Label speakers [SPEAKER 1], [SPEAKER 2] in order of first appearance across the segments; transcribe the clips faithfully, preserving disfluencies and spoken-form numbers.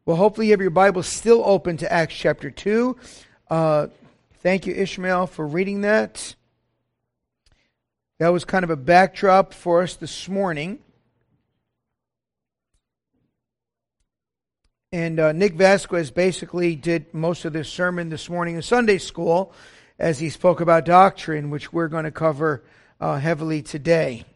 [SPEAKER 1] Well, hopefully you have your Bible still open to Acts chapter two. Uh, thank you, Ishmael, for reading that. That was kind of a backdrop for us this morning. And uh, Nick Vasquez basically did most of this sermon this morning in Sunday school as he spoke about doctrine, which we're going to cover uh, heavily today.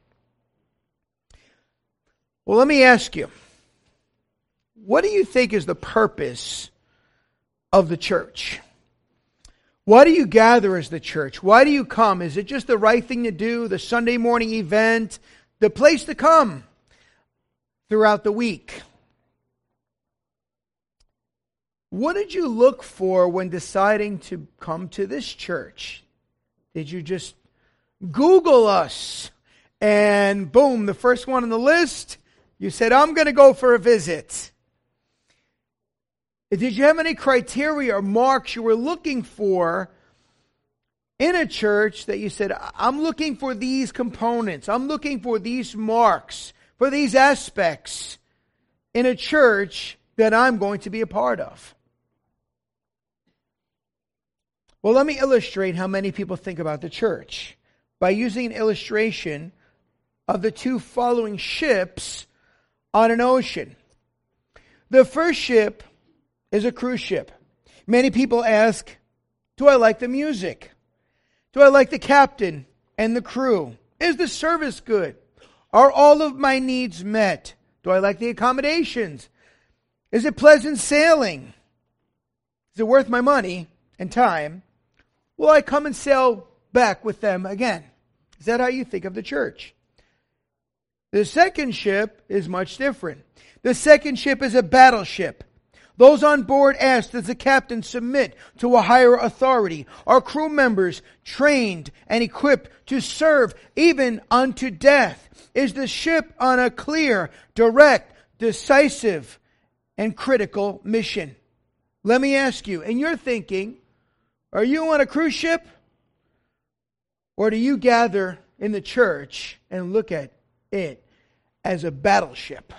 [SPEAKER 1] Well, let me ask you, what do you think is the purpose of the church? Why do you gather as the church? Why do you come? Is it just the right thing to do, the Sunday morning event, the place to come throughout the week? What did you look for when deciding to come to this church? Did you just Google us and boom, the first one on the list, you said, I'm going to go for a visit? Did you have any criteria or marks you were looking for in a church that you said, I'm looking for these components, I'm looking for these marks, for these aspects in a church that I'm going to be a part of? Well, let me illustrate how many people think about the church by using an illustration of the two following ships on an ocean. The first ship is a cruise ship. Many people ask, do I like the music? Do I like the captain and the crew? Is the service good? Are all of my needs met? Do I like the accommodations? Is it pleasant sailing? Is it worth my money and time? Will I come and sail back with them again? Is that how you think of the church? The second ship is much different. The second ship is a battleship. Those on board ask, does the captain submit to a higher authority? Are crew members trained and equipped to serve even unto death? Is the ship on a clear, direct, decisive, and critical mission? Let me ask you, and you're thinking, are you on a cruise ship? Or do you gather in the church and look at it as a battleship?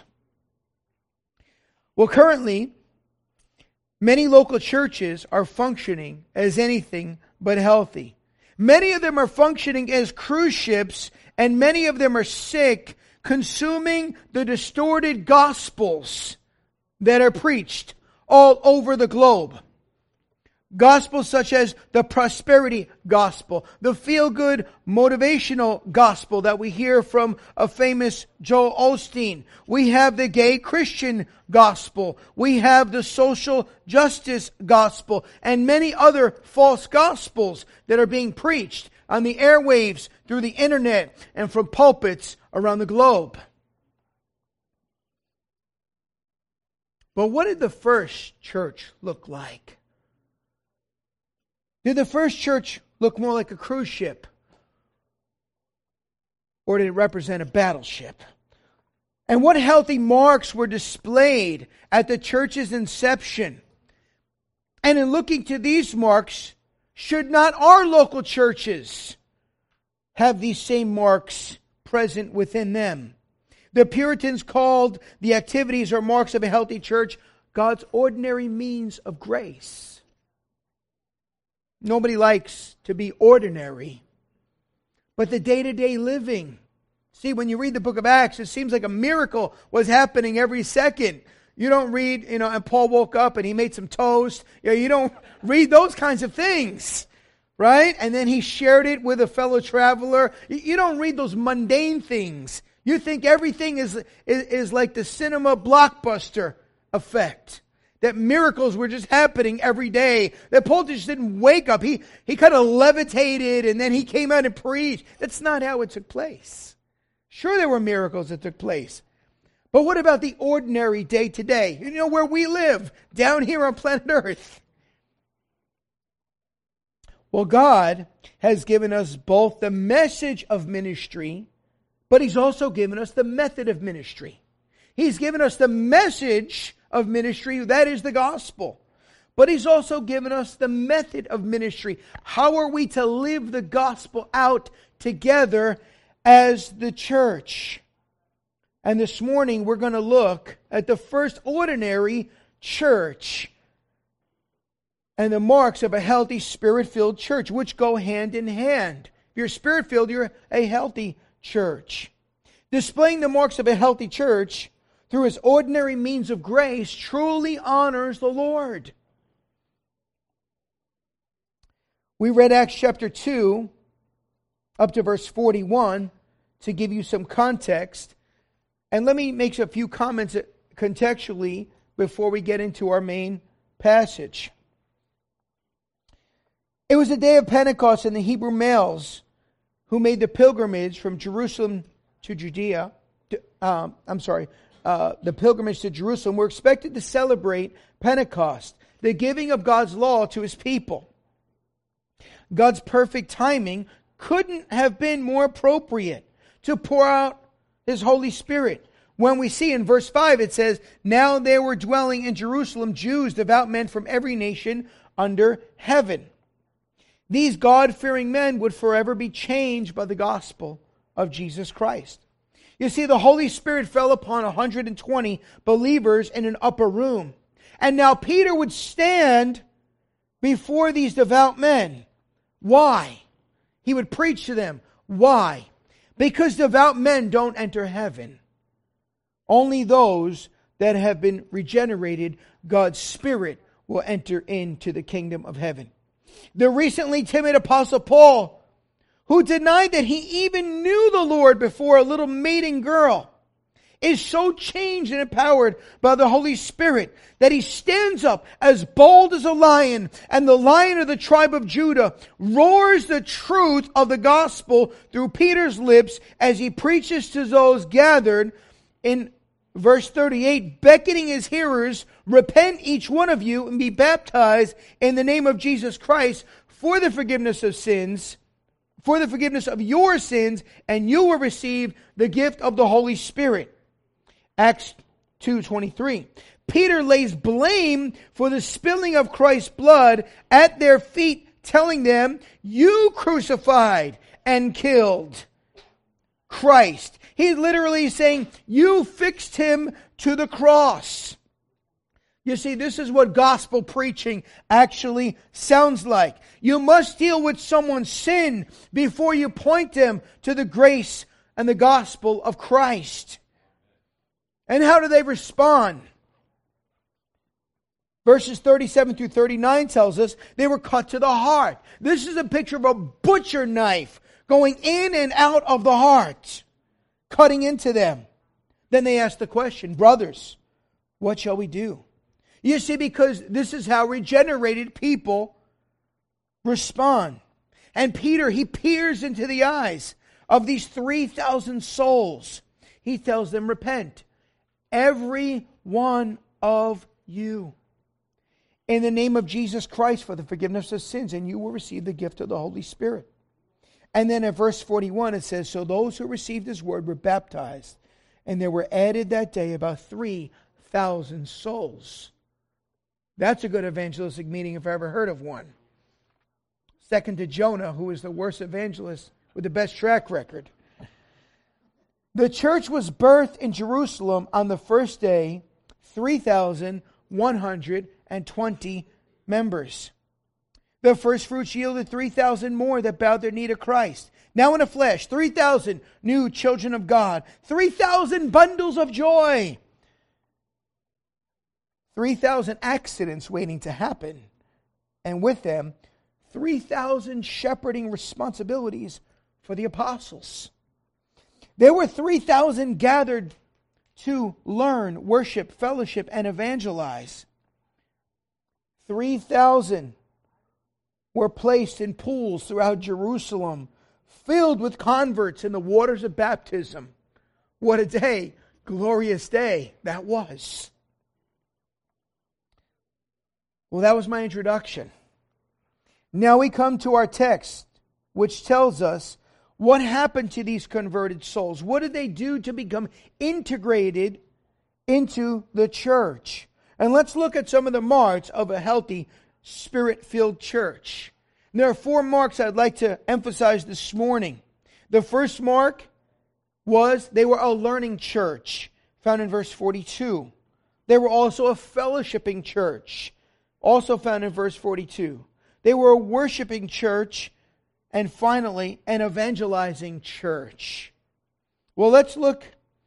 [SPEAKER 1] Well, currently, many local churches are functioning as anything but healthy. Many of them are functioning as cruise ships, and many of them are sick, consuming the distorted gospels that are preached all over the globe. Gospels such as the prosperity gospel, the feel-good motivational gospel that we hear from a famous Joel Osteen. We have the gay Christian gospel. We have the social justice gospel and many other false gospels that are being preached on the airwaves, through the internet, and from pulpits around the globe. But what did the first church look like? Did the first church look more like a cruise ship? Or did it represent a battleship? And what healthy marks were displayed at the church's inception? And in looking to these marks, should not our local churches have these same marks present within them? The Puritans called the activities or marks of a healthy church God's ordinary means of grace. Nobody likes to be ordinary. But the day-to-day living. See, when you read the book of Acts, it seems like a miracle was happening every second. You don't read, you know, and Paul woke up and he made some toast. You know, you don't read those kinds of things, right? And then he shared it with a fellow traveler. You don't read those mundane things. You think everything is, is, is like the cinema blockbuster effect. That miracles were just happening every day. That Paul just didn't wake up. He, he kind of levitated and then he came out and preached. That's not how it took place. Sure, there were miracles that took place. But what about the ordinary day to day? You know, where we live, down here on planet Earth. Well, God has given us both the message of ministry, but He's also given us the method of ministry. He's given us the message of ministry, that is the gospel. But He's also given us the method of ministry. How are we to live the gospel out together as the church? And this morning we're going to look at the first ordinary church and the marks of a healthy Spirit-filled church, which go hand in hand. If you're Spirit-filled, you're a healthy church. Displaying the marks of a healthy church through His ordinary means of grace truly honors the Lord. We read Acts chapter two up to verse forty-one to give you some context. And let me make a few comments contextually before we get into our main passage. It was the day of Pentecost, and the Hebrew males who made the pilgrimage from Jerusalem to Judea, to, um, I'm sorry, uh, the pilgrimage to Jerusalem were expected to celebrate Pentecost, the giving of God's law to His people. God's perfect timing couldn't have been more appropriate to pour out His Holy Spirit. When we see in verse five, it says, "Now there were dwelling in Jerusalem Jews, devout men from every nation under heaven." These God-fearing men would forever be changed by the gospel of Jesus Christ. You see, the Holy Spirit fell upon one hundred twenty believers in an upper room. And now Peter would stand before these devout men. Why? He would preach to them. Why? Because devout men don't enter heaven. Only those that have been regenerated, God's Spirit will enter into the kingdom of heaven. The recently timid Apostle Paul, who denied that he even knew the Lord before a little maiden girl, is so changed and empowered by the Holy Spirit that he stands up as bold as a lion, and the Lion of the tribe of Judah roars the truth of the gospel through Peter's lips as he preaches to those gathered in verse thirty-eight, beckoning his hearers, "Repent each one of you and be baptized in the name of Jesus Christ for the forgiveness of sins, for the forgiveness of your sins, and you will receive the gift of the Holy Spirit." Acts two twenty-three. Peter lays blame for the spilling of Christ's blood at their feet, telling them, "You crucified and killed Christ." He's literally saying, you fixed Him to the cross. You see, this is what gospel preaching actually sounds like. You must deal with someone's sin before you point them to the grace and the gospel of Christ. And how do they respond? Verses thirty-seven through thirty-nine tells us they were cut to the heart. This is a picture of a butcher knife going in and out of the heart, cutting into them. Then they ask the question, "Brothers, what shall we do?" You see, because this is how regenerated people respond. And Peter, he peers into the eyes of these three thousand souls. He tells them, "Repent, every one of you, in the name of Jesus Christ for the forgiveness of sins, and you will receive the gift of the Holy Spirit." And then in verse forty-one it says, "So those who received His word were baptized, and there were added that day about three thousand souls." That's a good evangelistic meeting if I ever heard of one. Second to Jonah, who is the worst evangelist with the best track record. The church was birthed in Jerusalem on the first day, three thousand one hundred twenty members. The first fruits yielded three thousand more that bowed their knee to Christ. Now in the flesh, three thousand new children of God. three thousand bundles of joy. three thousand accidents waiting to happen. And with them, three thousand shepherding responsibilities for the apostles. There were three thousand gathered to learn, worship, fellowship, and evangelize. three thousand were placed in pools throughout Jerusalem, filled with converts in the waters of baptism. What a day, glorious day that was. Well, that was my introduction. Now we come to our text, which tells us what happened to these converted souls. What did they do to become integrated into the church? And let's look at some of the marks of a healthy, Spirit-filled church. And there are four marks I'd like to emphasize this morning. The first mark was they were a learning church, found in verse forty-two. They were also a fellowshipping church, also found in verse forty-two. They were a worshiping church, and finally, an evangelizing church. Well, let's look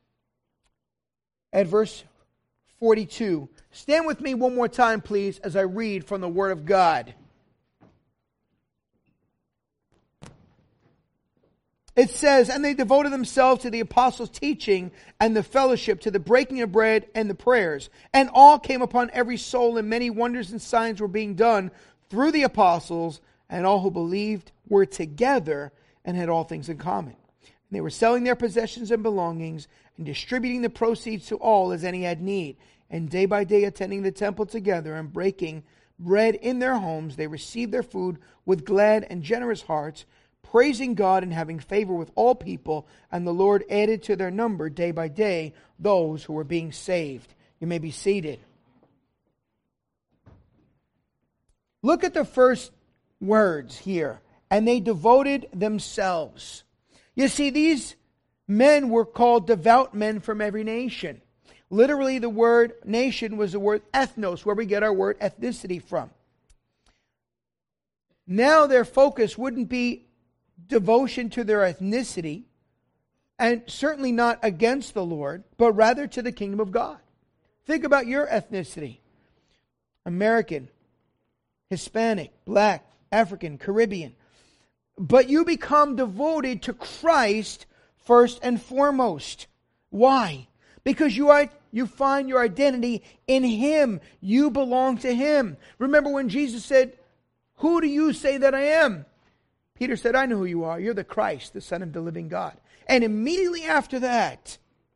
[SPEAKER 1] at verse forty-two. Stand with me one more time, please, as I read from the Word of God. It says, and they devoted themselves to the apostles' teaching and the fellowship, to the breaking of bread and the prayers. And all came upon every soul, and many wonders and signs were being done through the apostles, and all who believed were together and had all things in common. And they were selling their possessions and belongings and distributing the proceeds to all as any had need. And day by day attending the temple together and breaking bread in their homes, they received their food with glad and generous hearts, praising God and having favor with all people, and the Lord added to their number day by day those who were being saved. You may be seated. Look at the first words here. And they devoted themselves. You see, these men were called devout men from every nation. Literally, the word nation was the word ethnos, where we get our word ethnicity from. Now their focus wouldn't be devotion to their ethnicity, and certainly not against the Lord, but rather to the kingdom of God. Think about your ethnicity. American, Hispanic, Black, African, Caribbean. But you become devoted to Christ first and foremost. Why? Because you are you find your identity in Him. You belong to Him. Remember when Jesus said, "Who do you say that I am?" Peter said, "I know who you are. You're the Christ, the Son of the living God." And immediately after that,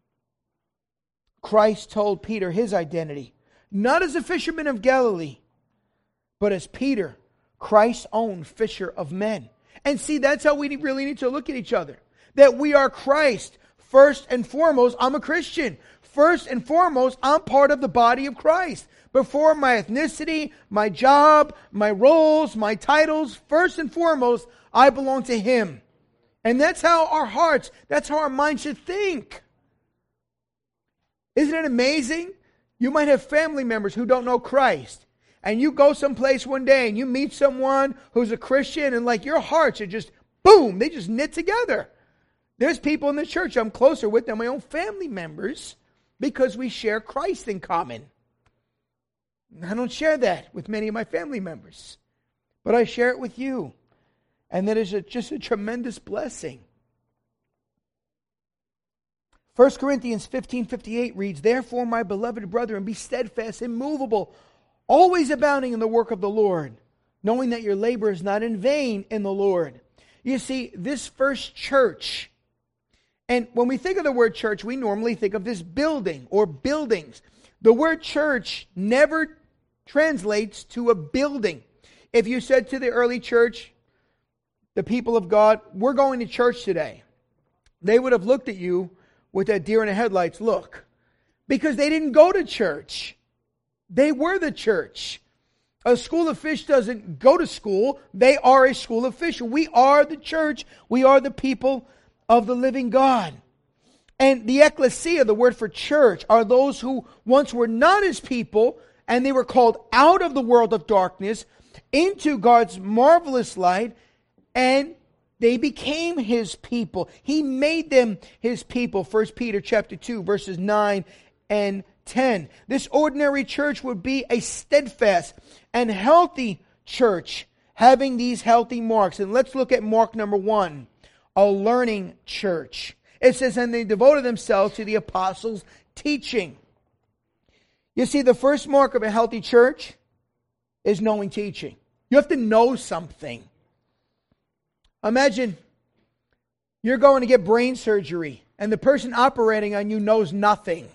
[SPEAKER 1] Christ told Peter his identity. Not as a fisherman of Galilee, but as Peter, Christ's own fisher of men. And see, that's how we really need to look at each other. That we are Christ. First and foremost, I'm a Christian. First and foremost, I'm part of the body of Christ. Before my ethnicity, my job, my roles, my titles, first and foremost, I belong to Him. And that's how our hearts, that's how our minds should think. Isn't it amazing? You might have family members who don't know Christ. And you go someplace one day and you meet someone who's a Christian, and like your hearts are just, boom, they just knit together. There's people in the church I'm closer with than my own family members because we share Christ in common. I don't share that with many of my family members, but I share it with you. And that is a, just a tremendous blessing. First Corinthians fifteen fifty-eight reads, "Therefore, my beloved brethren, be steadfast, immovable, always abounding in the work of the Lord, knowing that your labor is not in vain in the Lord." You see, this first church, and when we think of the word church, we normally think of this building or buildings. The word church never translates to a building. If you said to the early church, the people of God, "We're going to church today," they would have looked at you with that deer in the headlights look. Because they didn't go to church. They were the church. A school of fish doesn't go to school. They are a school of fish. We are the church. We are the people of the living God. And the ecclesia, the word for church, are those who once were not His people, and they were called out of the world of darkness into God's marvelous light, and they became His people. He made them His people. First Peter chapter two, verses nine and ten. This ordinary church would be a steadfast and healthy church, having these healthy marks. And let's look at mark number one, a learning church. It says, "And they devoted themselves to the apostles' teaching." You see, the first mark of a healthy church is knowing teaching. You have to know something. Imagine you're going to get brain surgery and the person operating on you knows nothing.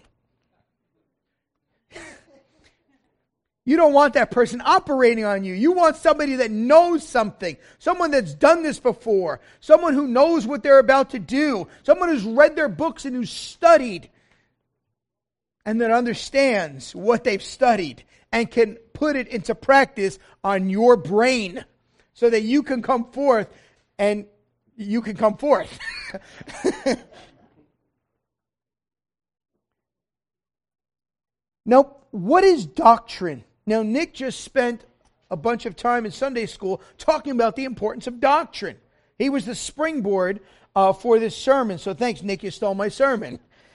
[SPEAKER 1] You don't want that person operating on you. You want somebody that knows something. Someone that's done this before. Someone who knows what they're about to do. Someone who's read their books and who's studied. And that understands what they've studied. And can put it into practice on your brain. So that you can come forth and you can come forth. Now, what is doctrine? Now, Nick just spent a bunch of time in Sunday school talking about the importance of doctrine. He was the springboard uh, for this sermon. So thanks, Nick, you stole my sermon.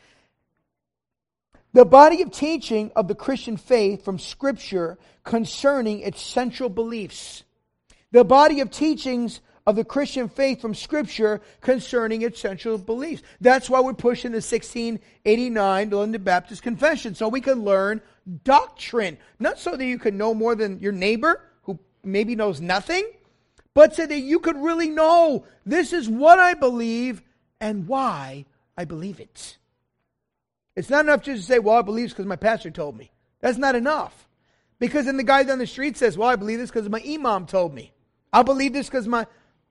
[SPEAKER 1] The body of teaching of the Christian faith from Scripture concerning its central beliefs. The body of teachings of the Christian faith from Scripture concerning its central beliefs. That's why we're pushing the sixteen eighty-nine London Baptist Confession, so we can learn doctrine. Not so that you can know more than your neighbor, who maybe knows nothing, but so that you could really know, this is what I believe and why I believe it. It's not enough just to say, well, I believe this because my pastor told me. That's not enough. Because then the guy down the street says, well, I believe this because my imam told me. I believe this because my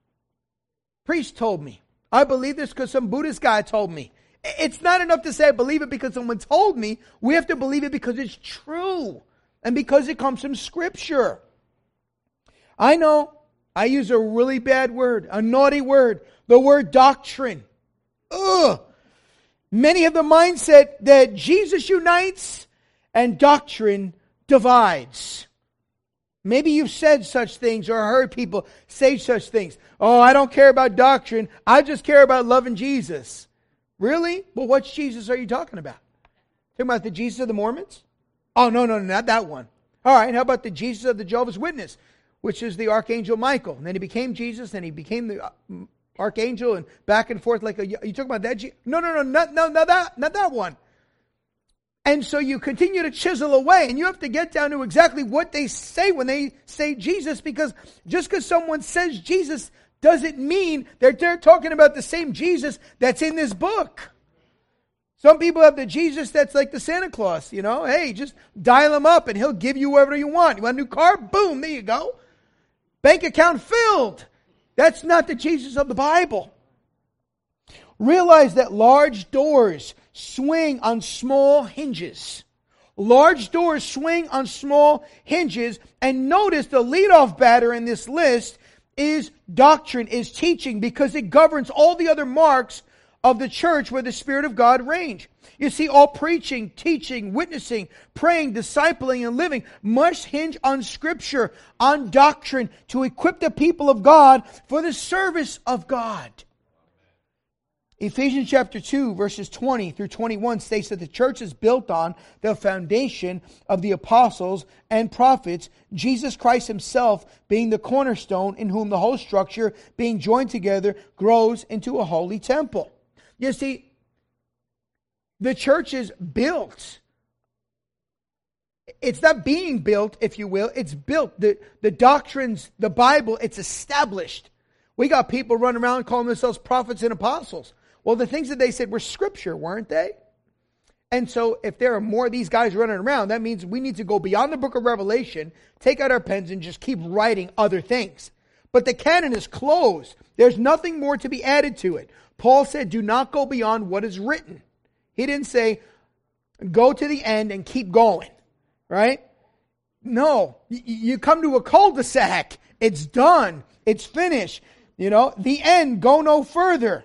[SPEAKER 1] priest told me. I believe this because some Buddhist guy told me. It's not enough to say I believe it because someone told me. We have to believe it because it's true. And because it comes from Scripture. I know I use a really bad word, a naughty word, the word doctrine. Ugh. Many have the mindset that Jesus unites and doctrine divides. Maybe you've said such things or heard people say such things. Oh, I don't care about doctrine. I just care about loving Jesus. Really? Well, which Jesus are you talking about? Talking about the Jesus of the Mormons? Oh, no, no, not that one. All right, how about the Jesus of the Jehovah's Witness, which is the Archangel Michael? And then he became Jesus, then he became the Archangel, and back and forth like a... You talking about that? No, no, no, not, no, not that, not that one. And so you continue to chisel away, and you have to get down to exactly what they say when they say Jesus, because just because someone says Jesus doesn't mean that they're talking about the same Jesus that's in this book. Some people have the Jesus that's like the Santa Claus, you know. Hey, just dial him up and he'll give you whatever you want. You want a new car? Boom, there you go. Bank account filled. That's not the Jesus of the Bible. Realize that large doors swing on small hinges. Large doors swing on small hinges. And notice the leadoff batter in this list is doctrine, is teaching, because it governs all the other marks of the church where the Spirit of God reigns. You see, all preaching, teaching, witnessing, praying, discipling, and living must hinge on Scripture, on doctrine, to equip the people of God for the service of God. Ephesians chapter two, verses twenty through twenty-one states that the church is built on the foundation of the apostles and prophets, Jesus Christ himself being the cornerstone, in whom the whole structure, being joined together, grows into a holy temple. You see, the church is built. It's not being built, if you will. It's built. The, the doctrines, the Bible, it's established. We got people running around calling themselves prophets and apostles. Well, the things that they said were Scripture, weren't they? And so if there are more of these guys running around, that means we need to go beyond the book of Revelation, take out our pens, and just keep writing other things. But the canon is closed. There's nothing more to be added to it. Paul said, do not go beyond what is written. He didn't say, go to the end and keep going. Right? No. You come to a cul-de-sac. It's done. It's finished. You know, the end, go no further.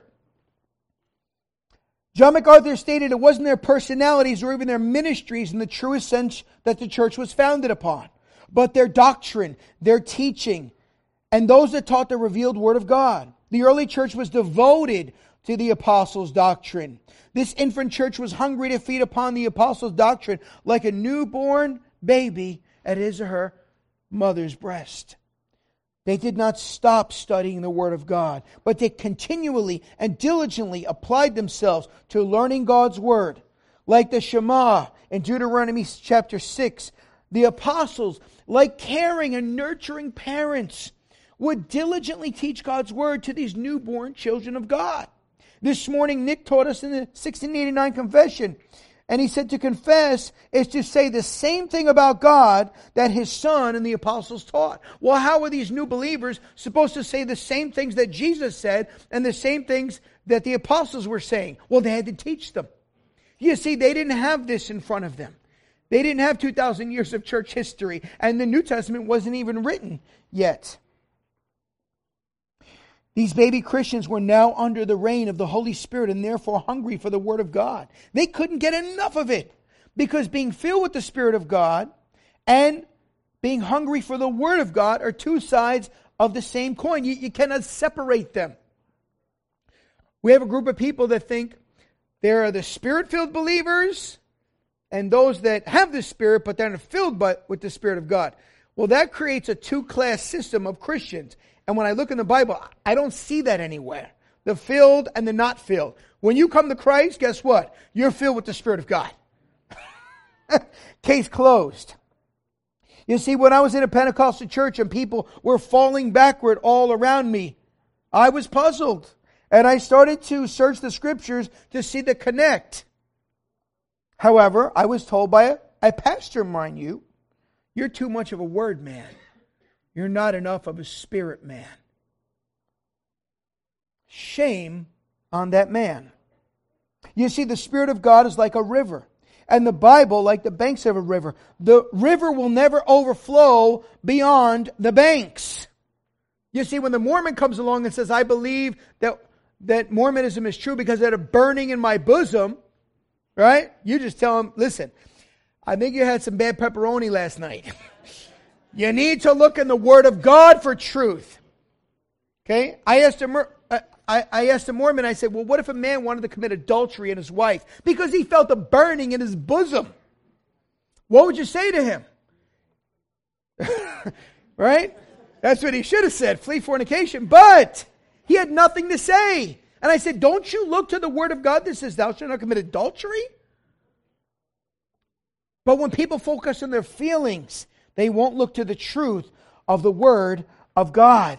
[SPEAKER 1] John MacArthur stated it wasn't their personalities or even their ministries in the truest sense that the church was founded upon, but their doctrine, their teaching, and those that taught the revealed Word of God. The early church was devoted to the apostles' doctrine. This infant church was hungry to feed upon the apostles' doctrine like a newborn baby at his or her mother's breast. They did not stop studying the Word of God, but they continually and diligently applied themselves to learning God's Word. Like the Shema in Deuteronomy chapter six, the apostles, like caring and nurturing parents, would diligently teach God's Word to these newborn children of God. This morning, Nick taught us in the sixteen eighty-nine confession, and he said to confess is to say the same thing about God that His Son and the apostles taught. Well, how are these new believers supposed to say the same things that Jesus said and the same things that the apostles were saying? Well, they had to teach them. You see, they didn't have this in front of them. They didn't have two thousand years of church history, and the New Testament wasn't even written yet. These baby Christians were now under the reign of the Holy Spirit and therefore hungry for the Word of God. They couldn't get enough of it. Because being filled with the Spirit of God and being hungry for the Word of God are two sides of the same coin. You, you cannot separate them. We have a group of people that think there are the Spirit-filled believers and those that have the Spirit, but they're not filled but with the Spirit of God. Well, that creates a two-class system of Christians. And when I look in the Bible, I don't see that anywhere. The filled and the not filled. When you come to Christ, guess what? You're filled with the Spirit of God. Case closed. You see, when I was in a Pentecostal church and people were falling backward all around me, I was puzzled. And I started to search the Scriptures to see the connect. However, I was told by a, a pastor, mind you, you're too much of a word man. You're not enough of a spirit man. Shame on that man. You see, the Spirit of God is like a river. And the Bible, like the banks of a river. The river will never overflow beyond the banks. You see, when the Mormon comes along and says, I believe that, that Mormonism is true because they're burning in my bosom, right? You just tell them, listen, I think you had some bad pepperoni last night. You need to look in the Word of God for truth. Okay? I asked him... I, I asked a Mormon, I said, well, what if a man wanted to commit adultery in his wife because he felt a burning in his bosom? What would you say to him? Right? That's what he should have said, flee fornication. But he had nothing to say. And I said, don't you look to the Word of God that says thou shalt not commit adultery? But when people focus on their feelings, they won't look to the truth of the Word of God.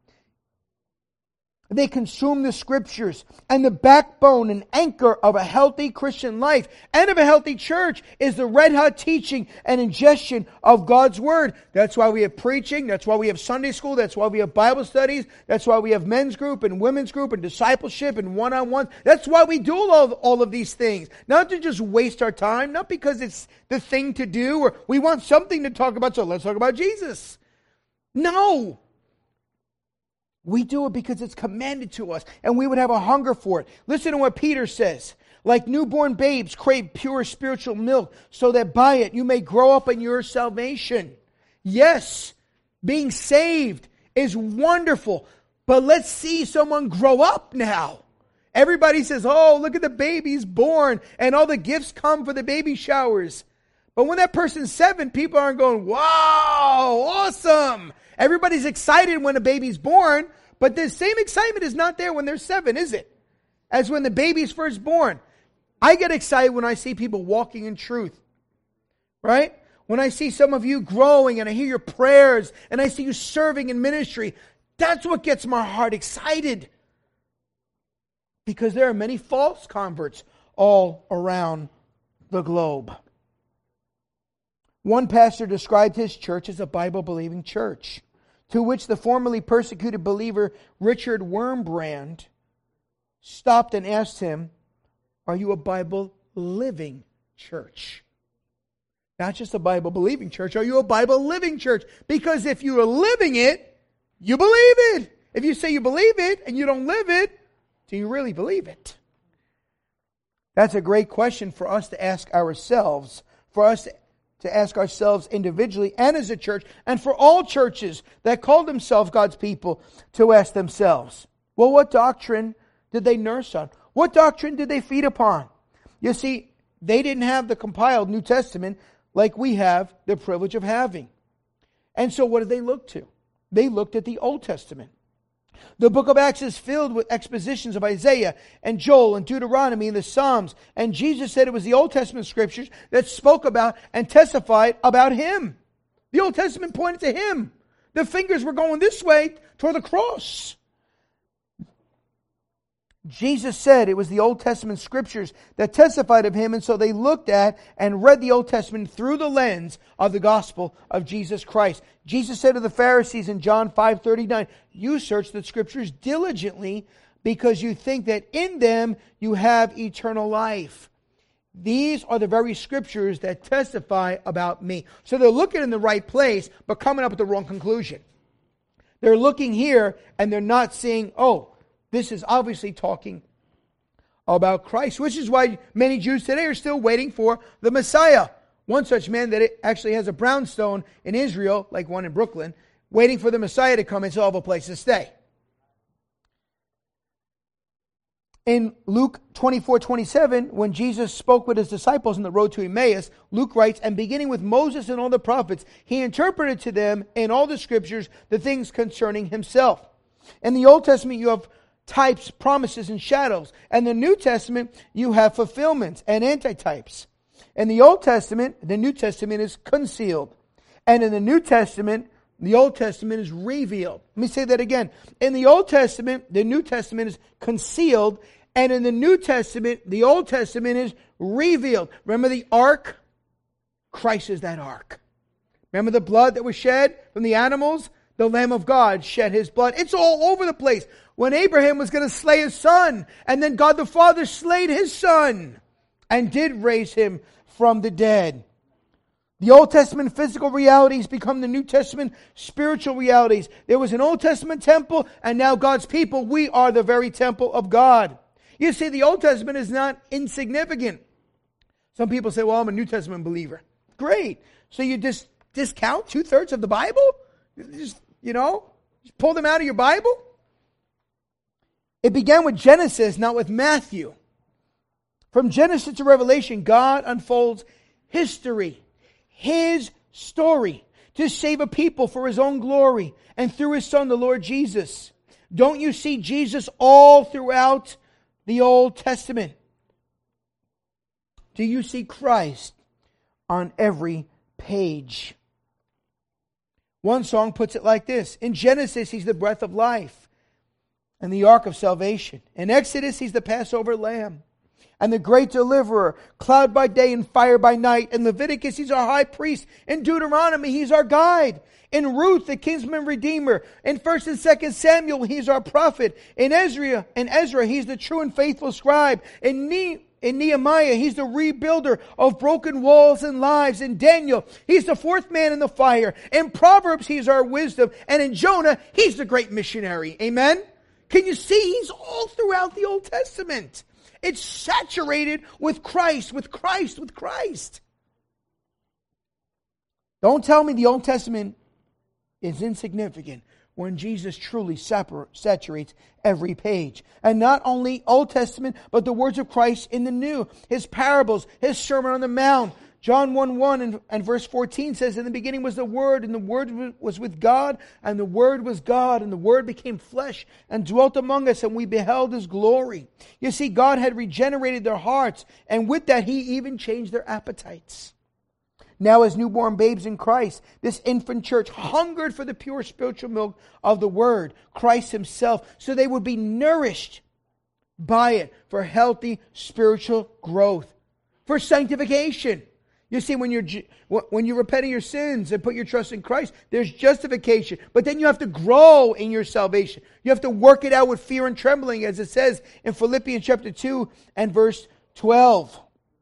[SPEAKER 1] They consume the Scriptures, and the backbone and anchor of a healthy Christian life and of a healthy church is the red-hot teaching and ingestion of God's Word. That's why we have preaching. That's why we have Sunday school. That's why we have Bible studies. That's why we have men's group and women's group and discipleship and one-on-one. That's why we do all of, all of these things. Not to just waste our time, not because it's the thing to do or we want something to talk about, so let's talk about Jesus. No. We do it because it's commanded to us, and we would have a hunger for it. Listen to what Peter says. Like newborn babes crave pure spiritual milk, so that by it you may grow up in your salvation. Yes, being saved is wonderful, but let's see someone grow up now. Everybody says, oh, look at the baby's born, and all the gifts come for the baby showers. But when that person's seven, people aren't going, wow, awesome. Everybody's excited when a baby's born, but the same excitement is not there when they're seven, is it? As when the baby's first born. I get excited when I see people walking in truth. Right? When I see some of you growing and I hear your prayers and I see you serving in ministry, that's what gets my heart excited. Because there are many false converts all around the globe. One pastor described his church as a Bible-believing church, to which the formerly persecuted believer Richard Wurmbrand stopped and asked him, are you a Bible-living church? Not just a Bible-believing church, are you a Bible-living church? Because if you are living it, you believe it. If you say you believe it and you don't live it, do you really believe it? That's a great question for us to ask ourselves, for us to to ask ourselves individually and as a church, and for all churches that call themselves God's people to ask themselves, well, what doctrine did they nurse on? What doctrine did they feed upon? You see, they didn't have the compiled New Testament like we have the privilege of having. And so what did they look to? They looked at the Old Testament. The book of Acts is filled with expositions of Isaiah and Joel and Deuteronomy and the Psalms. And Jesus said it was the Old Testament scriptures that spoke about and testified about Him. The Old Testament pointed to Him. The fingers were going this way toward the cross. Jesus said it was the Old Testament scriptures that testified of Him, and so they looked at and read the Old Testament through the lens of the gospel of Jesus Christ. Jesus said to the Pharisees in John five thirty-nine, you search the scriptures diligently because you think that in them you have eternal life. These are the very scriptures that testify about me. So they're looking in the right place, but coming up with the wrong conclusion. They're looking here and they're not seeing, oh, this is obviously talking about Christ, which is why many Jews today are still waiting for the Messiah. One such man that it actually has a brownstone in Israel, like one in Brooklyn, waiting for the Messiah to come and still have a place to stay. In Luke twenty-four twenty-seven, when Jesus spoke with his disciples on the road to Emmaus, Luke writes, and beginning with Moses and all the prophets, he interpreted to them in all the scriptures the things concerning himself. In the Old Testament, you have types, promises, and shadows. And the New Testament, you have fulfillments and antitypes. In the Old Testament, the New Testament is concealed. And in the New Testament, the Old Testament is revealed. Let me say that again. In the Old Testament, the New Testament is concealed. And in the New Testament, the Old Testament is revealed. Remember the ark? Christ is that ark. Remember the blood that was shed from the animals? The Lamb of God shed his blood. It's all over the place. When Abraham was going to slay his son, and then God the Father slayed his son and did raise him from the dead. The Old Testament physical realities become the New Testament spiritual realities. There was an Old Testament temple, and now God's people, we are the very temple of God. You see, the Old Testament is not insignificant. Some people say, well, I'm a New Testament believer. Great. So you just discount two-thirds of the Bible? Just, you know, just pull them out of your Bible? It began with Genesis, not with Matthew. From Genesis to Revelation, God unfolds history. His story to save a people for his own glory and through his son, the Lord Jesus. Don't you see Jesus all throughout the Old Testament? Do you see Christ on every page? One song puts it like this. In Genesis, he's the breath of life and the ark of salvation. In Exodus, he's the Passover lamb and the great deliverer, cloud by day and fire by night. In Leviticus, he's our high priest. In Deuteronomy, he's our guide. In Ruth, the kinsman redeemer. In First and Second Samuel, he's our prophet. In Ezra, in Ezra, he's the true and faithful scribe. In, ne- in Nehemiah, he's the rebuilder of broken walls and lives. In Daniel, he's the fourth man in the fire. In Proverbs, he's our wisdom. And in Jonah, he's the great missionary. Amen? Can you see? He's all throughout the Old Testament. It's saturated with Christ, with Christ, with Christ. Don't tell me the Old Testament is insignificant when Jesus truly saturates every page. And not only Old Testament, but the words of Christ in the New. His parables, his Sermon on the Mount. John one one and, and verse fourteen says, in the beginning was the Word, and the Word was with God, and the Word was God, and the Word became flesh and dwelt among us, and we beheld His glory. You see, God had regenerated their hearts, and with that He even changed their appetites. Now as newborn babes in Christ, this infant church hungered for the pure spiritual milk of the Word, Christ Himself, so they would be nourished by it for healthy spiritual growth, for sanctification. You see, when you're when you repent of your sins and put your trust in Christ, there's justification. But then you have to grow in your salvation. You have to work it out with fear and trembling, as it says in Philippians chapter two and verse twelve.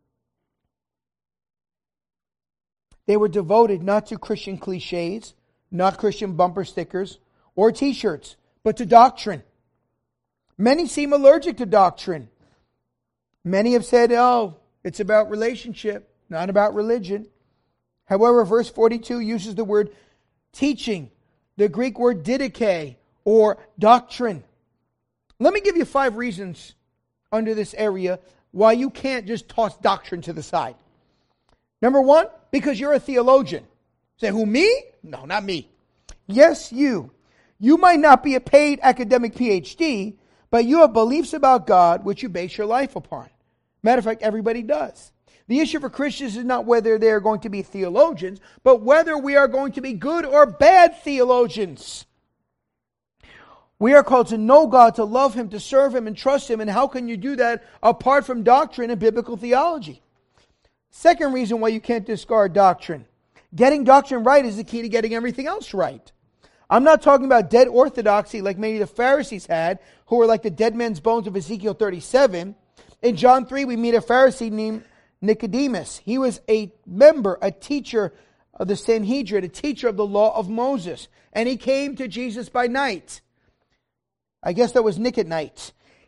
[SPEAKER 1] They were devoted not to Christian cliches, not Christian bumper stickers or t-shirts, but to doctrine. Many seem allergic to doctrine. Many have said, oh, it's about relationship, not about religion. However, verse forty-two uses the word teaching, the Greek word didache, or doctrine. Let me give you five reasons under this area why you can't just toss doctrine to the side. Number one, because you're a theologian. Say, who, me? No, not me. Yes, you. You might not be a paid academic P H D, but you have beliefs about God which you base your life upon. Matter of fact, everybody does. The issue for Christians is not whether they are going to be theologians, but whether we are going to be good or bad theologians. We are called to know God, to love Him, to serve Him, and trust Him. And how can you do that apart from doctrine and biblical theology? Second reason why you can't discard doctrine. Getting doctrine right is the key to getting everything else right. I'm not talking about dead orthodoxy like many of the Pharisees had, who were like the dead man's bones of Ezekiel thirty-seven. In John three, we meet a Pharisee named Nicodemus. He was a member, a teacher of the Sanhedrin, a teacher of the law of Moses. And he came to Jesus by night. I guess that was Nick at night.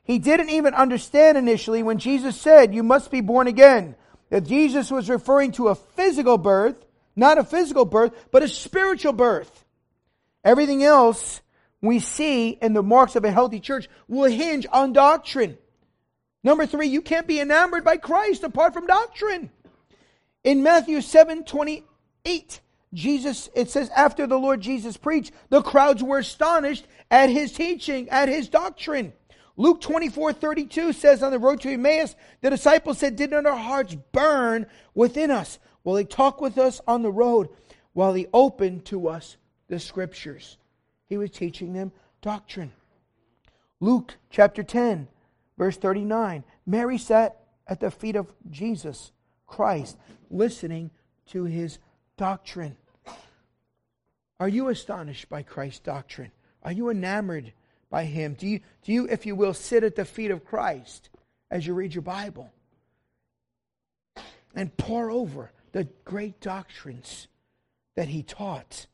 [SPEAKER 1] He didn't even understand initially when Jesus said, you must be born again. That Jesus was referring to a physical birth, not a physical birth, but a spiritual birth. Everything else we see in the marks of a healthy church will hinge on doctrine. Number three, you can't be enamored by Christ apart from doctrine. In Matthew seven twenty-eight, Jesus, it says, after the Lord Jesus preached, the crowds were astonished at his teaching, at his doctrine. Luke twenty-four thirty-two says, on the road to Emmaus, the disciples said, did not our hearts burn within us while he talked with us on the road, while he opened to us the scriptures? He was teaching them doctrine. Luke chapter ten, verse thirty-nine. Mary sat at the feet of Jesus Christ, listening to his doctrine. Are you astonished by Christ's doctrine? Are you enamored by him? Do you, do you, if you will, sit at the feet of Christ as you read your Bible and pore over the great doctrines that he taught?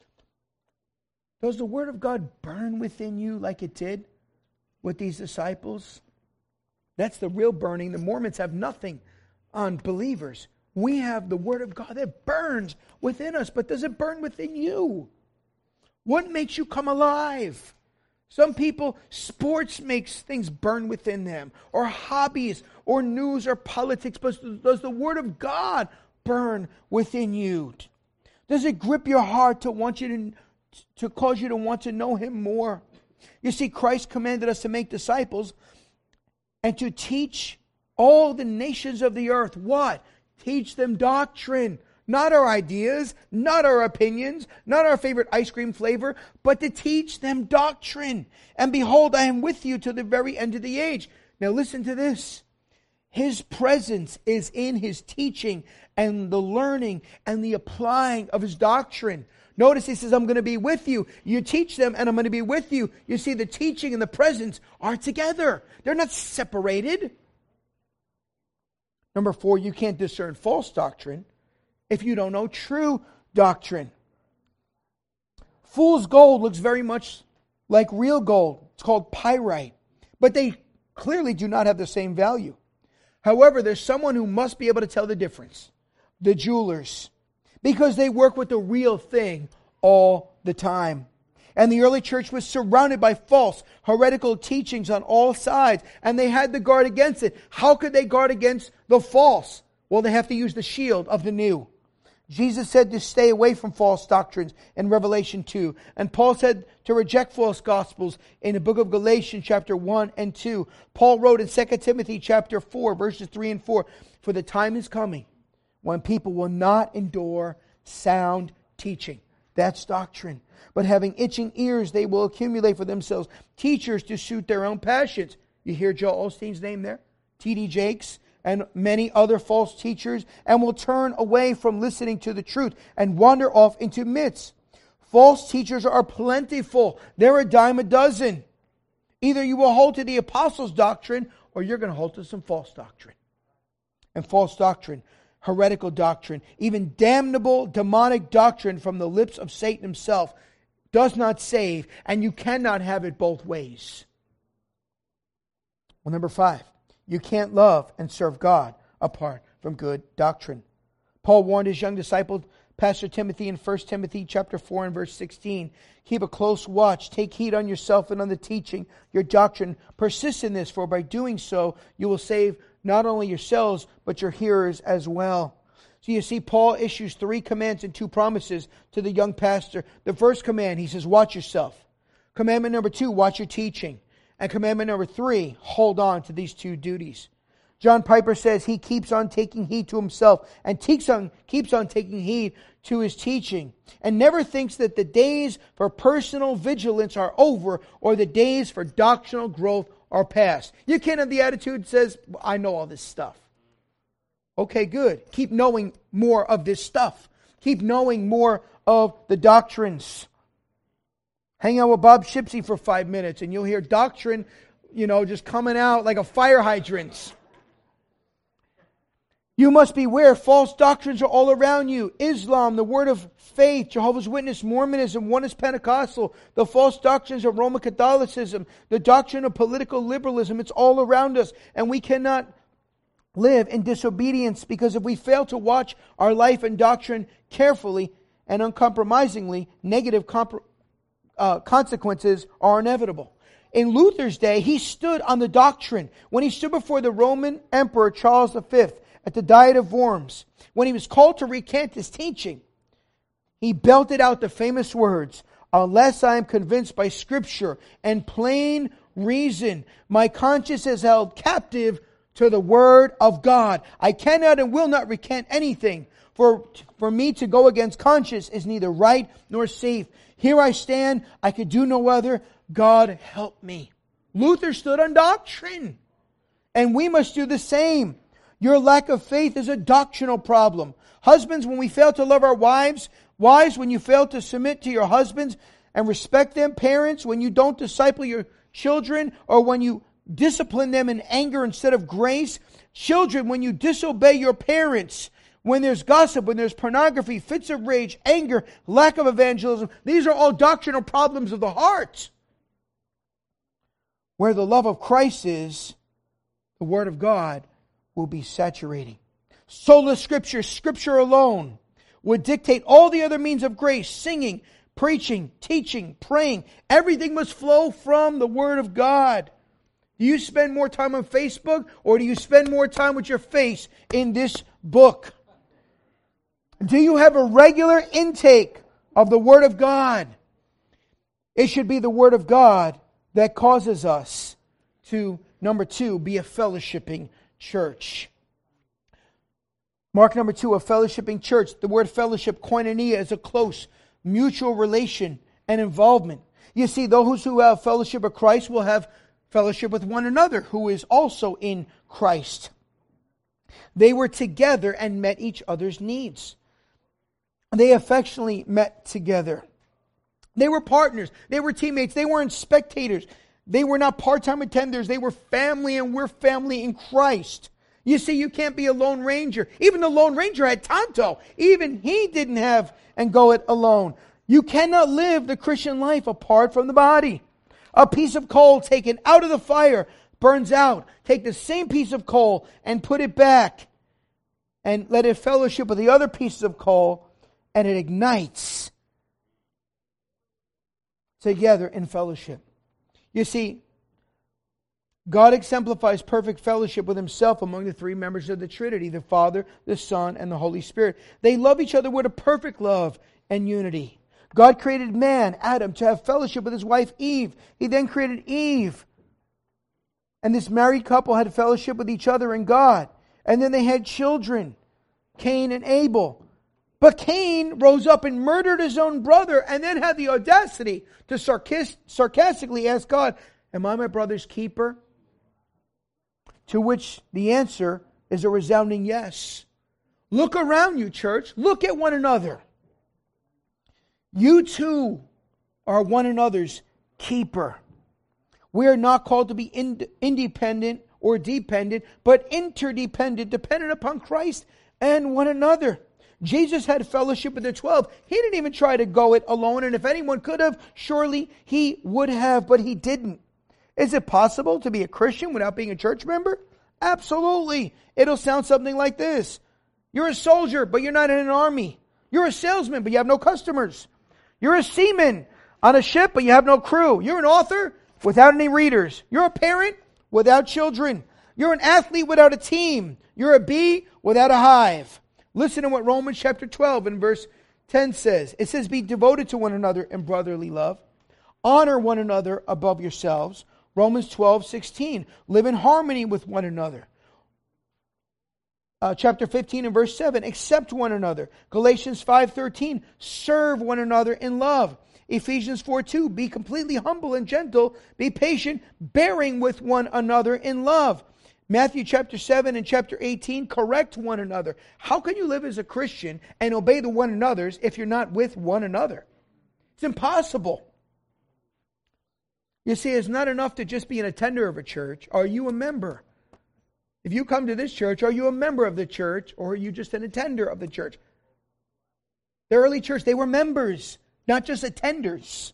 [SPEAKER 1] Does the Word of God burn within you like it did with these disciples? That's the real burning. The Mormons have nothing on believers. We have the Word of God that burns within us, but does it burn within you? What makes you come alive? Some people, sports makes things burn within them, or hobbies, or news, or politics, but does the Word of God burn within you? Does it grip your heart to want you to to cause you to want to know him more? You see, Christ commanded us to make disciples and to teach all the nations of the earth. What? Teach them doctrine. Not our ideas, not our opinions, not our favorite ice cream flavor, but to teach them doctrine. And behold, I am with you to the very end of the age. Now listen to this. His presence is in his teaching and the learning and the applying of his doctrine. Notice he says, I'm going to be with you. You teach them and I'm going to be with you. You see, the teaching and the presence are together. They're not separated. Number four, you can't discern false doctrine if you don't know true doctrine. Fool's gold looks very much like real gold. It's called pyrite. But they clearly do not have the same value. However, there's someone who must be able to tell the difference. The jewelers. Because they work with the real thing all the time. And the early church was surrounded by false, heretical teachings on all sides. And they had to guard against it. How could they guard against the false? Well, they have to use the shield of the new. Jesus said to stay away from false doctrines in Revelation two. And Paul said to reject false gospels in the book of Galatians chapter one and two. Paul wrote in Second Timothy chapter four, verses three and four, for the time is coming when people will not endure sound teaching. That's doctrine. But having itching ears, they will accumulate for themselves teachers to suit their own passions. You hear Joel Osteen's name there? T D Jakes and many other false teachers, and will turn away from listening to the truth and wander off into myths. False teachers are plentiful. They're a dime a dozen. Either you will hold to the apostles' doctrine, or you're going to hold to some false doctrine. And false doctrine, heretical doctrine, even damnable demonic doctrine from the lips of Satan himself does not save, and you cannot have it both ways. Well, number five, you can't love and serve God apart from good doctrine. Paul warned his young disciple, Pastor Timothy, in First Timothy chapter four and verse sixteen, keep a close watch, take heed on yourself and on the teaching, your doctrine. Persist in this, for by doing so, you will save not only yourselves, but your hearers as well. So you see, Paul issues three commands and two promises to the young pastor. The first command, he says, watch yourself. Commandment number two, watch your teaching. And commandment number three, hold on to these two duties. John Piper says he keeps on taking heed to himself and keeps on, keeps on taking heed to his teaching, and never thinks that the days for personal vigilance are over or the days for doctrinal growth are past. You can't have the attitude that says, I know all this stuff. Okay, good. Keep knowing more of this stuff. Keep knowing more of the doctrines. Hang out with Bob Shipsey for five minutes and you'll hear doctrine, you know, just coming out like a fire hydrant. You must beware. False doctrines are all around you. Islam, the Word of Faith, Jehovah's Witness, Mormonism, Oneness Pentecostal, the false doctrines of Roman Catholicism, the doctrine of political liberalism. It's all around us. And we cannot live in disobedience, because if we fail to watch our life and doctrine carefully and uncompromisingly, negative comp- uh, consequences are inevitable. In Luther's day, he stood on the doctrine. When he stood before the Roman Emperor Charles the Fifth at the Diet of Worms, when he was called to recant his teaching, he belted out the famous words, "Unless I am convinced by Scripture and plain reason, my conscience is held captive to the Word of God. I cannot and will not recant anything. For, for me to go against conscience is neither right nor safe. Here I stand, I could do no other. God help me." Luther stood on doctrine. And we must do the same. Your lack of faith is a doctrinal problem. Husbands, when we fail to love our wives, wives, when you fail to submit to your husbands and respect them, parents, when you don't disciple your children, or when you discipline them in anger instead of grace, children, when you disobey your parents, when there's gossip, when there's pornography, fits of rage, anger, lack of evangelism, these are all doctrinal problems of the heart. Where the love of Christ is, the Word of God will be saturating. Sola Scripture, Scripture alone, would dictate all the other means of grace: singing, preaching, teaching, praying. Everything must flow from the Word of God. Do you spend more time on Facebook, or do you spend more time with your face in this book? Do you have a regular intake of the Word of God? It should be the Word of God that causes us to, number two, be a fellowshipping church. Mark number two, a fellowshipping church. The word fellowship, koinonia, is a close mutual relation and involvement. You see, those who have fellowship of Christ will have fellowship with one another who is also in Christ. They were together and met each other's needs. They affectionately met together. They were partners. They were teammates. They weren't spectators. They were not part-time attenders. They were family, and we're family in Christ. You see, you can't be a Lone Ranger. Even the Lone Ranger had Tonto. Even he didn't have and go it alone. You cannot live the Christian life apart from the body. A piece of coal taken out of the fire burns out. Take the same piece of coal and put it back, and let it fellowship with the other pieces of coal, and it ignites together in fellowship. You see, God exemplifies perfect fellowship with Himself among the three members of the Trinity, the Father, the Son, and the Holy Spirit. They love each other with a perfect love and unity. God created man, Adam, to have fellowship with his wife Eve. He then created Eve. And this married couple had fellowship with each other and God. And then they had children, Cain and Abel. But Cain rose up and murdered his own brother, and then had the audacity to sarcast- sarcastically ask God, "Am I my brother's keeper?" To which the answer is a resounding yes. Look around you, church. Look at one another. You too are one another's keeper. We are not called to be ind- independent or dependent, but interdependent, dependent upon Christ and one another. Jesus had fellowship with the twelve. He didn't even try to go it alone, and if anyone could have, surely he would have, but he didn't. Is it possible to be a Christian without being a church member? Absolutely. It'll sound something like this. You're a soldier, but you're not in an army. You're a salesman, but you have no customers. You're a seaman on a ship, but you have no crew. You're an author without any readers. You're a parent without children. You're an athlete without a team. You're a bee without a hive. Listen to what Romans chapter twelve and verse ten says. It says, "Be devoted to one another in brotherly love. Honor one another above yourselves." Romans twelve sixteen. "Live in harmony with one another." Uh, chapter fifteen and verse seven. "Accept one another." Galatians five thirteen. "Serve one another in love." Ephesians four two. "Be completely humble and gentle. Be patient, bearing with one another in love." Matthew chapter seven and chapter eighteen. "Correct one another." How can you live as a Christian and obey the one another's if you're not with one another? It's impossible. You see, it's not enough to just be an attender of a church. Are you a member? If you come to this church, are you a member of the church or are you just an attender of the church? The early church, they were members, not just attenders.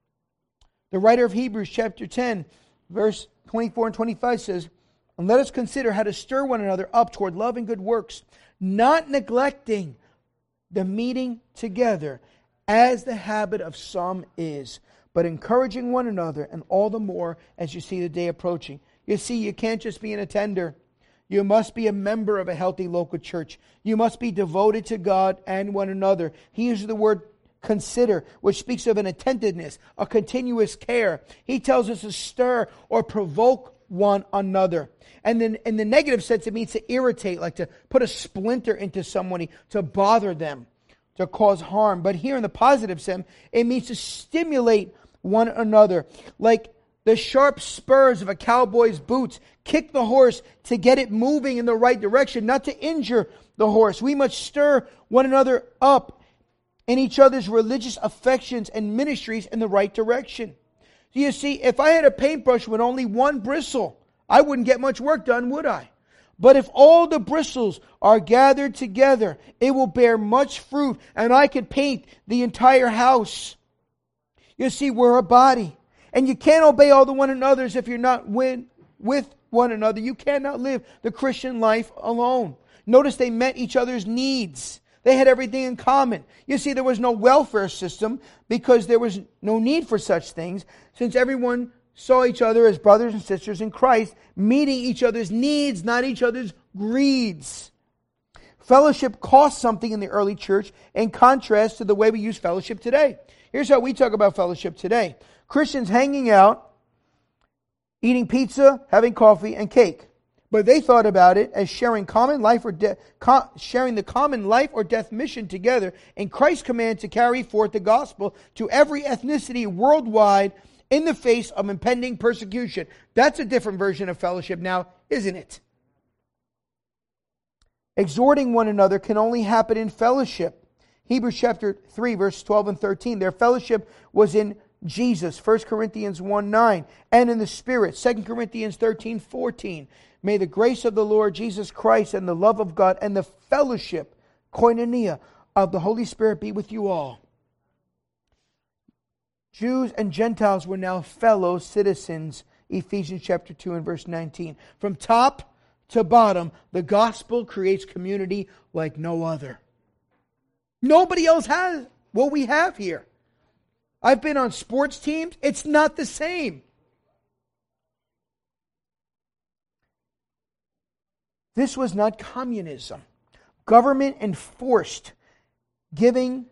[SPEAKER 1] The writer of Hebrews chapter ten, verse twenty-four and twenty-five says, "And let us consider how to stir one another up toward love and good works, not neglecting the meeting together, as the habit of some is, but encouraging one another, and all the more as you see the day approaching." You see, you can't just be an attender. You must be a member of a healthy local church. You must be devoted to God and one another. He uses the word consider, which speaks of an attentiveness, a continuous care. He tells us to stir or provoke one another. And then in the negative sense, it means to irritate, like to put a splinter into somebody, to bother them, to cause harm. But here in the positive sense, it means to stimulate one another, like the sharp spurs of a cowboy's boots kick the horse to get it moving in the right direction, not to injure the horse. We must stir one another up in each other's religious affections and ministries in the right direction. You see, if I had a paintbrush with only one bristle, I wouldn't get much work done, would I? But if all the bristles are gathered together, it will bear much fruit, and I could paint the entire house. You see, we're a body. And you can't obey all the one another's if you're not with, with one another. You cannot live the Christian life alone. Notice they met each other's needs. They had everything in common. You see, there was no welfare system because there was no need for such things, since everyone saw each other as brothers and sisters in Christ, meeting each other's needs, not each other's greeds. Fellowship cost something in the early church in contrast to the way we use fellowship today. Here's how we talk about fellowship today. Christians hanging out, eating pizza, having coffee and cake. But they thought about it as sharing common life or death, co- sharing the common life or death mission together in Christ's command to carry forth the gospel to every ethnicity worldwide in the face of impending persecution. That's a different version of fellowship now, isn't it? Exhorting one another can only happen in fellowship. Hebrews chapter three, verse twelve and thirteen. Their fellowship was in Jesus, First Corinthians one nine, and in the Spirit, Second Corinthians thirteen fourteen. May the grace of the Lord Jesus Christ and the love of God and the fellowship, koinonia, of the Holy Spirit be with you all. Jews and Gentiles were now fellow citizens, Ephesians chapter two and verse nineteen. From top to bottom, the gospel creates community like no other. Nobody else has what we have here. I've been on sports teams. It's not the same. This was not communism. Government enforced giving,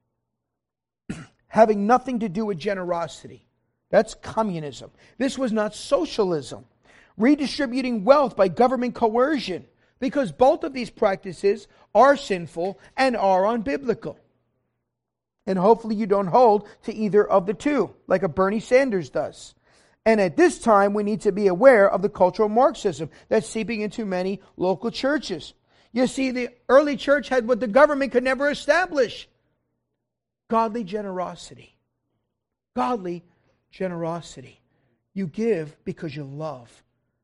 [SPEAKER 1] having nothing to do with generosity. That's communism. This was not socialism. Redistributing wealth by government coercion, because both of these practices are sinful and are unbiblical. And hopefully you don't hold to either of the two, like a Bernie Sanders does. And at this time, we need to be aware of the cultural Marxism that's seeping into many local churches. You see, the early church had what the government could never establish. Godly generosity. Godly generosity. You give because you love.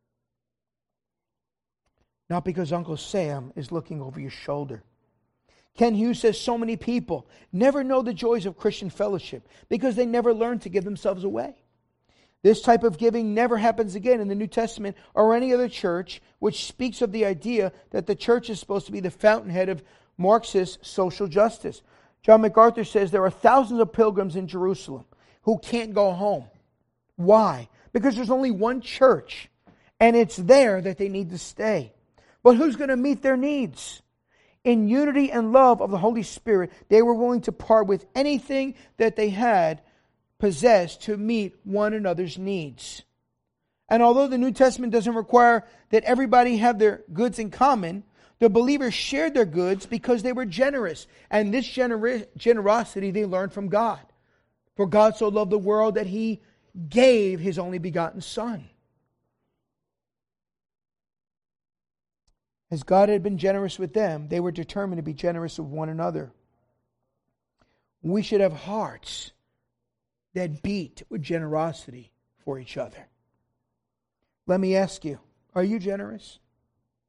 [SPEAKER 1] Not because Uncle Sam is looking over your shoulder. Ken Hughes says so many people never know the joys of Christian fellowship because they never learn to give themselves away. This type of giving never happens again in the New Testament or any other church, which speaks of the idea that the church is supposed to be the fountainhead of Marxist social justice. John MacArthur says there are thousands of pilgrims in Jerusalem who can't go home. Why? Because there's only one church, and it's there that they need to stay. But who's going to meet their needs? In unity and love of the Holy Spirit, they were willing to part with anything that they had possessed to meet one another's needs. And although the New Testament doesn't require that everybody have their goods in common, the believers shared their goods because they were generous. And this gener- generosity they learned from God. For God so loved the world that He gave His only begotten Son. As God had been generous with them, they were determined to be generous with one another. We should have hearts that beat with generosity for each other. Let me ask you, are you generous?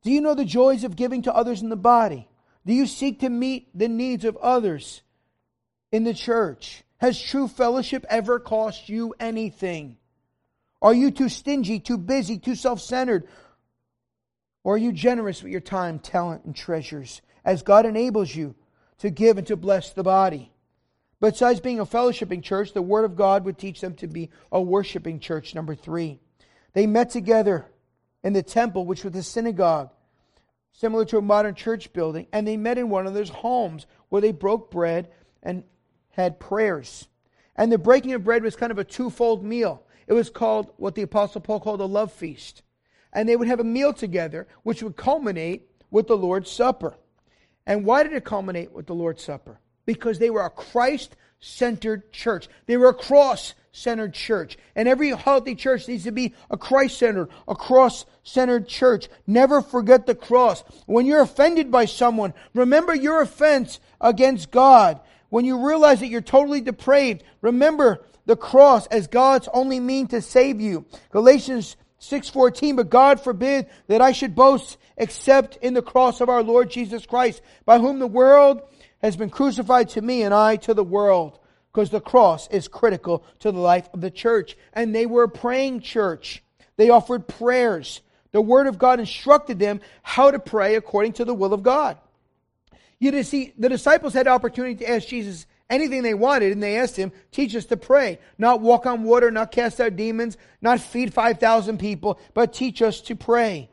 [SPEAKER 1] Do you know the joys of giving to others in the body? Do you seek to meet the needs of others in the church? Has true fellowship ever cost you anything? Are you too stingy, too busy, too self-centered? Or are you generous with your time, talent, and treasures as God enables you to give and to bless the body? Besides being a fellowshipping church, the Word of God would teach them to be a worshiping church. Number three, they met together in the temple, which was the synagogue, similar to a modern church building, and they met in one another's homes where they broke bread and had prayers. And the breaking of bread was kind of a twofold meal. It was called what the Apostle Paul called a love feast. And they would have a meal together, which would culminate with the Lord's Supper. And why did it culminate with the Lord's Supper? Because they were a Christ-centered church. They were a cross-centered church. And every healthy church needs to be a Christ-centered, a cross-centered church. Never forget the cross. When you're offended by someone, remember your offense against God. When you realize that you're totally depraved, remember the cross as God's only mean to save you. Galatians six fourteen, but God forbid that I should boast except in the cross of our Lord Jesus Christ, by whom the world has been crucified to me and I to the world. Because the cross is critical to the life of the church. And they were a praying church. They offered prayers. The Word of God instructed them how to pray according to the will of God. You see, the disciples had the opportunity to ask Jesus anything they wanted, and they asked Him, teach us to pray. Not walk on water, not cast out demons, not feed five thousand people, but teach us to pray.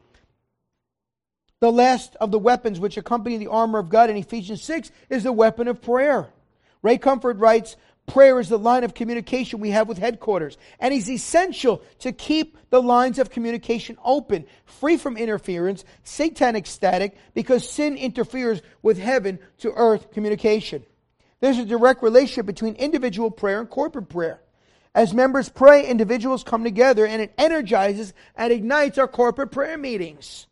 [SPEAKER 1] The last of the weapons which accompany the armor of God in Ephesians six is the weapon of prayer. Ray Comfort writes, prayer is the line of communication we have with headquarters, and is essential to keep the lines of communication open, free from interference, satanic static, because sin interferes with heaven to earth communication. There's a direct relationship between individual prayer and corporate prayer. As members pray, individuals come together, and it energizes and ignites our corporate prayer meetings.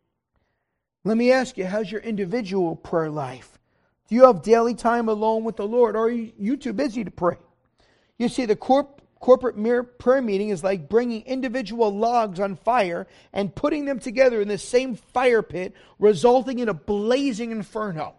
[SPEAKER 1] Let me ask you, how's your individual prayer life? Do you have daily time alone with the Lord, or are you too busy to pray? You see, the corp- corporate prayer meeting is like bringing individual logs on fire and putting them together in the same fire pit, resulting in a blazing inferno.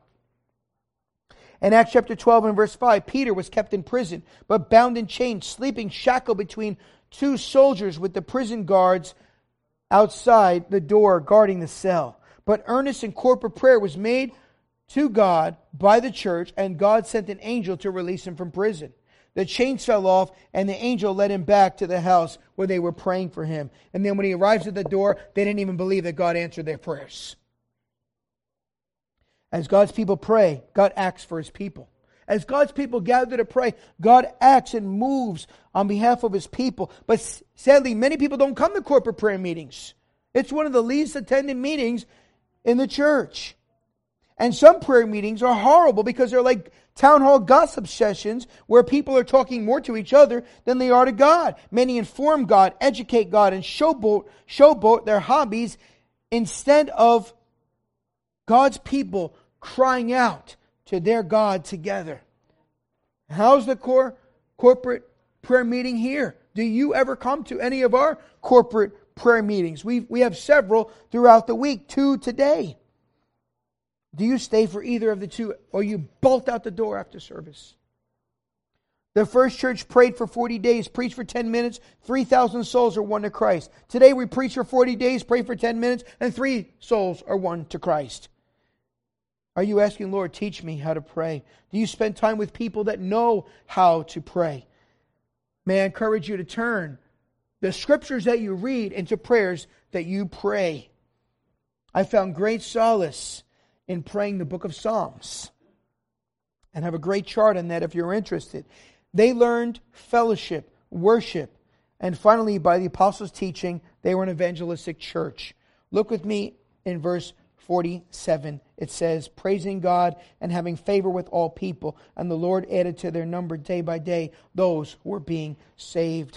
[SPEAKER 1] In Acts chapter twelve and verse five, Peter was kept in prison, but bound in chains, sleeping shackled between two soldiers with the prison guards outside the door guarding the cell. But earnest and corporate prayer was made to God by the church, and God sent an angel to release him from prison. The chains fell off, and the angel led him back to the house where they were praying for him. And then when he arrives at the door, they didn't even believe that God answered their prayers. As God's people pray, God acts for His people. As God's people gather to pray, God acts and moves on behalf of His people. But sadly, many people don't come to corporate prayer meetings. It's one of the least attended meetings in the church. And some prayer meetings are horrible because they're like town hall gossip sessions where people are talking more to each other than they are to God. Many inform God, educate God, and showboat, showboat their hobbies instead of God's people crying out to their God together. How's the core corporate prayer meeting here? Do you ever come to any of our corporate prayer meetings? We we have several throughout the week, two today. Do you stay for either of the two, or you bolt out the door after service? The first church prayed for forty days, preached for ten minutes, three thousand souls are won to Christ. Today we preach for forty days, pray for ten minutes, and three souls are won to Christ. Are you asking, Lord, teach me how to pray? Do you spend time with people that know how to pray? May I encourage you to turn the scriptures that you read into prayers that you pray. I found great solace in praying the book of Psalms, and have a great chart on that if you're interested. They learned fellowship, worship, and finally, by the apostles' teaching, they were an evangelistic church. Look with me in verse forty-seven. It says, praising God and having favor with all people, and the Lord added to their number day by day those who were being saved.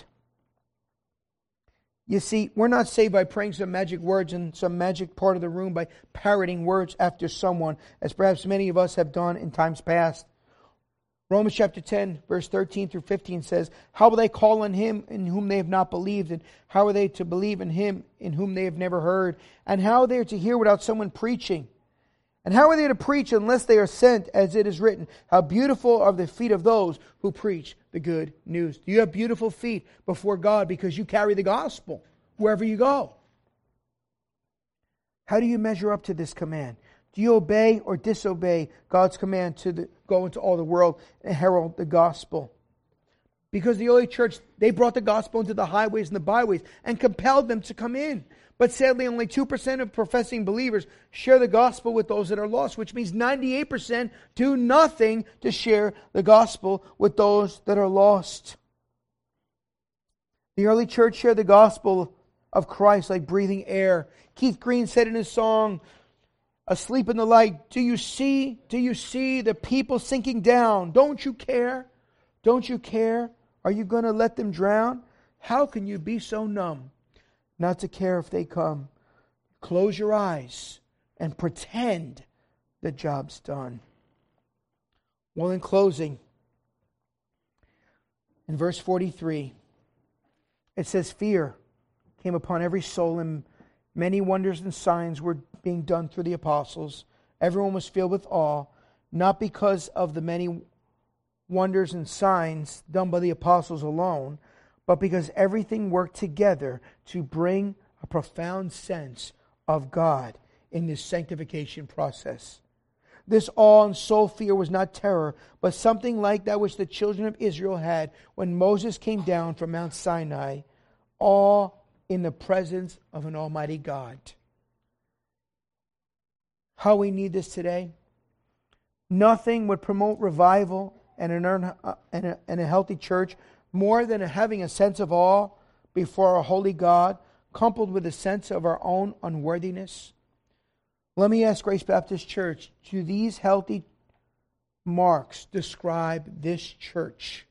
[SPEAKER 1] You see, we're not saved by praying some magic words in some magic part of the room, by parroting words after someone, as perhaps many of us have done in times past. Romans chapter ten, verse thirteen through fifteen says, how will they call on him in whom they have not believed? And how are they to believe in him in whom they have never heard? And how are they to hear without someone preaching? And how are they to preach unless they are sent, as it is written, how beautiful are the feet of those who preach the good news. Do you have beautiful feet before God because you carry the gospel wherever you go? How do you measure up to this command? Do you obey or disobey God's command to the, go into all the world and herald the gospel? Because the early church, they brought the gospel into the highways and the byways and compelled them to come in. But sadly, only two percent of professing believers share the gospel with those that are lost, which means ninety-eight percent do nothing to share the gospel with those that are lost. The early church shared the gospel of Christ like breathing air. Keith Green said in his song, Asleep in the Light, do you see, do you see the people sinking down? Don't you care? Don't you care? Are you going to let them drown? How can you be so numb not to care if they come? Close your eyes and pretend the job's done. Well, in closing, in verse forty-three, it says, fear came upon every soul, and many wonders and signs were being done through the apostles. Everyone was filled with awe, not because of the many wonders and signs done by the apostles alone, but because everything worked together to bring a profound sense of God in this sanctification process. This awe and soul fear was not terror, but something like that which the children of Israel had when Moses came down from Mount Sinai, awe in the presence of an almighty God. How we need this today? Nothing would promote revival and, an, and, a, and a healthy church more than having a sense of awe before our holy God, coupled with a sense of our own unworthiness. Let me ask Grace Baptist Church, do these healthy marks describe this church?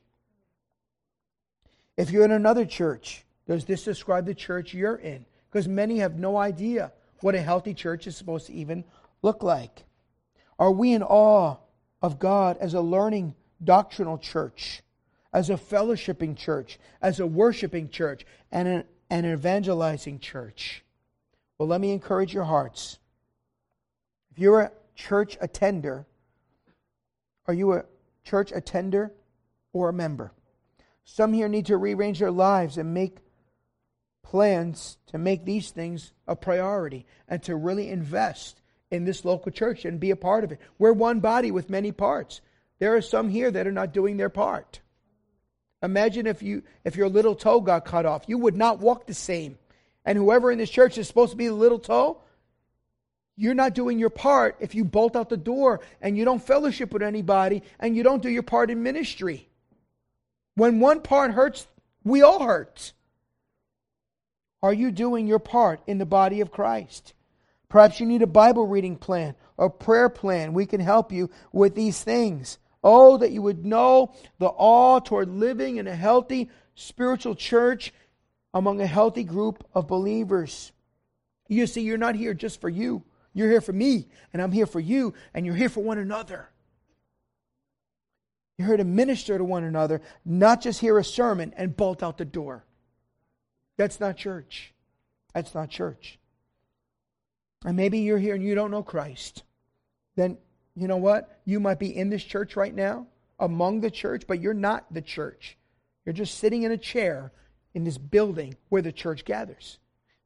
[SPEAKER 1] If you're in another church, does this describe the church you're in? Because many have no idea what a healthy church is supposed to even look like. Are we in awe of God as a learning doctrinal church, as a fellowshipping church, as a worshiping church, and an, an evangelizing church? Well, let me encourage your hearts. If you're a church attender, are you a church attender or a member? Some here need to rearrange their lives and make plans to make these things a priority and to really invest in this local church and be a part of it. We're one body with many parts. There are some here that are not doing their part. Imagine if you if your little toe got cut off. You would not walk the same. And whoever in this church is supposed to be the little toe, you're not doing your part if you bolt out the door and you don't fellowship with anybody and you don't do your part in ministry. When one part hurts, we all hurt. Are you doing your part in the body of Christ? Perhaps you need a Bible reading plan or prayer plan. We can help you with these things. Oh, that you would know the awe toward living in a healthy spiritual church among a healthy group of believers. You see, you're not here just for you. You're here for me, and I'm here for you, and you're here for one another. You're here to minister to one another, not just hear a sermon and bolt out the door. That's not church. That's not church. And maybe you're here and you don't know Christ. Then, you know what? You might be in this church right now, among the church, but you're not the church. You're just sitting in a chair in this building where the church gathers.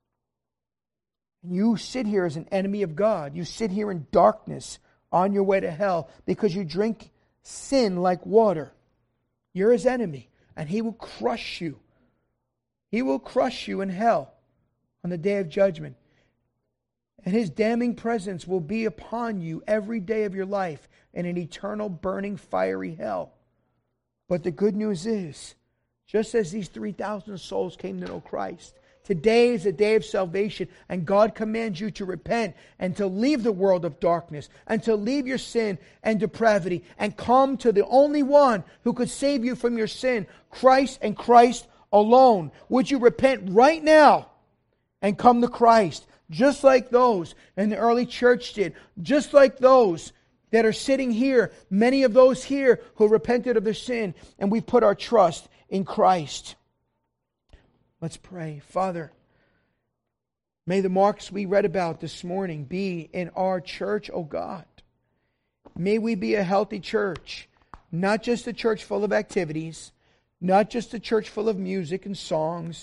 [SPEAKER 1] You sit here as an enemy of God. You sit here in darkness on your way to hell because you drink sin like water. You're his enemy, and he will crush you. He will crush you in hell on the day of judgment. And his damning presence will be upon you every day of your life in an eternal burning fiery hell. But the good news is, just as these three thousand souls came to know Christ, today is a day of salvation, and God commands you to repent and to leave the world of darkness and to leave your sin and depravity and come to the only one who could save you from your sin, Christ and Christ alone. Would you repent right now and come to Christ, just like those in the early church did, just like those that are sitting here, many of those here who repented of their sin, and we've put our trust in Christ. Let's pray. Father, may the marks we read about this morning be in our church, oh God. May we be a healthy church, not just a church full of activities, not just a church full of music and songs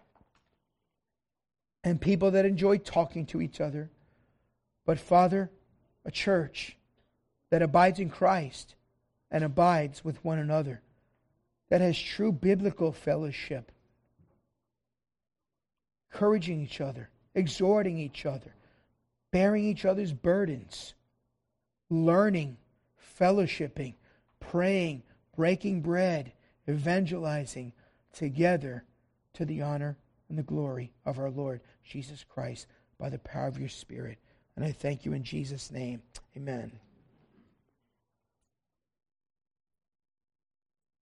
[SPEAKER 1] and people that enjoy talking to each other, but Father, a church that abides in Christ and abides with one another, that has true biblical fellowship, encouraging each other, exhorting each other, bearing each other's burdens, learning, fellowshipping, praying, breaking bread, evangelizing together to the honor and the glory of our Lord Jesus Christ by the power of your Spirit. And I thank you in Jesus' name. Amen.